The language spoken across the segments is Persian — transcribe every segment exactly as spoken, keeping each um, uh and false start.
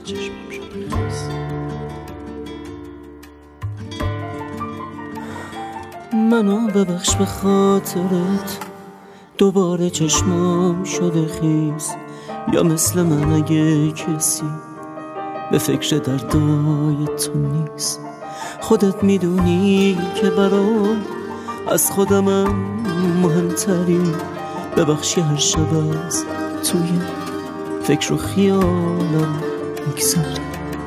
چشمم شده خیس. منو ببخش به خاطرت دوباره چشمام شده خیس. یا مثل من اگه کسی به فکر دردای تو نیست. خودت میدونی که برام از خودمم مهمتری. ببخشی هر شب از توی فکر و خیالم میگذری.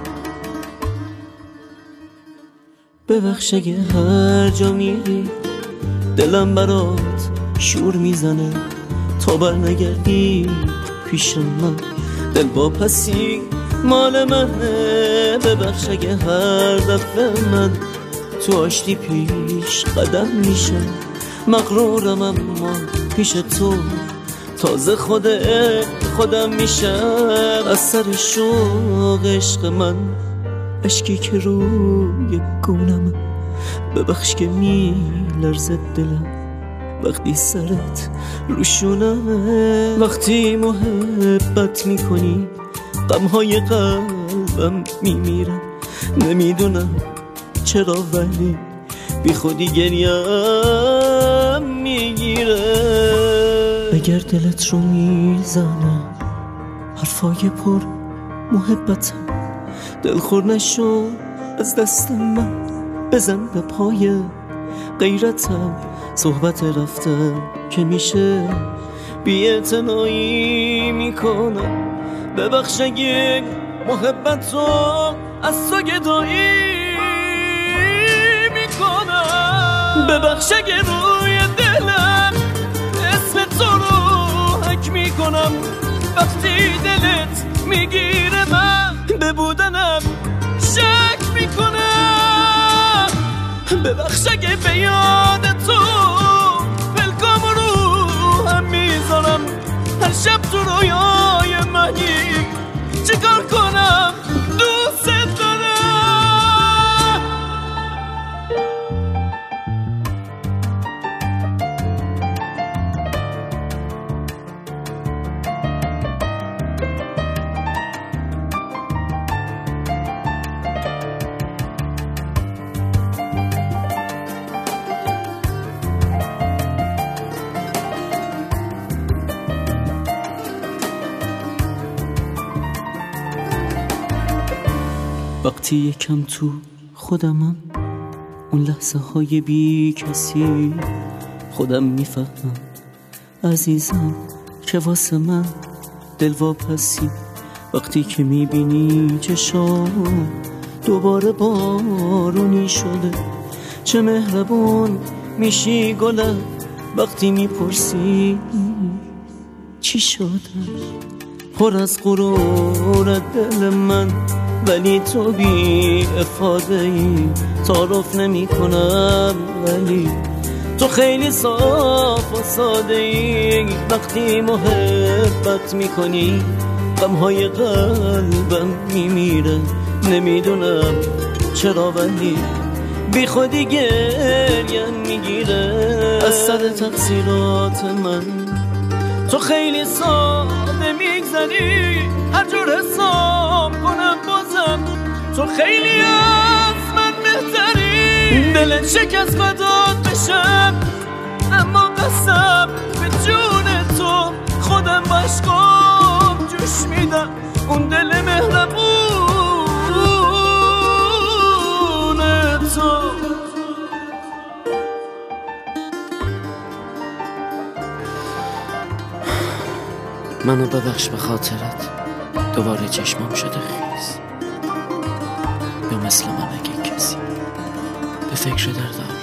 ببخش اگه هر جا میری دلم برات شور میزنه. تا بر نگردی پیش من دل با پسی مال منه. ببخش اگه هر دفعه من تو آشتی پیش قدم میشم. مغرورم اما پیش تو تازه خود خودم میشم. از سر شوق عشق من اشکی که روی گونم. ببخش که میلرزه دلم وقتی سرت روشونمه. وقتی محبت میکنی غمهای قلبم میمیرم. نمیدونم چرا ولی بی خودی گریم میگیره. اگر دلت رو میزنه حرفای پر محبتم دلخور نشو از دست من. بزن به پای غیرتم صحبت رفتم که میشه بی‌اعتنایی میکنم. ببخش اگه محبت رو از تو گدایی میکنم. ببخش اگه روی دلم اسم تو رو حک میکنم. وقتی دلت میگیره من به بودنم شک میکنم. ببخش اگه به یاد تو پلکام رو هم میذارم. هر شب تو رویای منی چیکار کنم دوست دارم. وقتی یکم تو خودمم اون لحظه های بی کسی خودم میفهمم عزیزم که واسه من دل واپسی. وقتی که میبینی چشام دوباره بارونی شده. چه مهربون میشی گلم وقتی میپرسی چی شده. پر از غرور دل من ولی تو بی افاده ای. تعارف نمی کنم ولی تو خیلی صاف و ساده ای. وقتی محبت می کنی غمهای قلبم می میره. نمیدونم چرا ولی بی خودی گریم میگیره. از سر تقصیرات من تو خیلی ساده میگذری. هر جور حساب کنم بازم تو خیلی از من بهتری. دلت شکست فدات بشم اما قسم به جون تو خودم باشکام جوش میدم. اون دل مهربون تو. منو ببخش به خاطرت دوباره چشمام شده خیس. یا مثل من اگه کسی به فکر دردم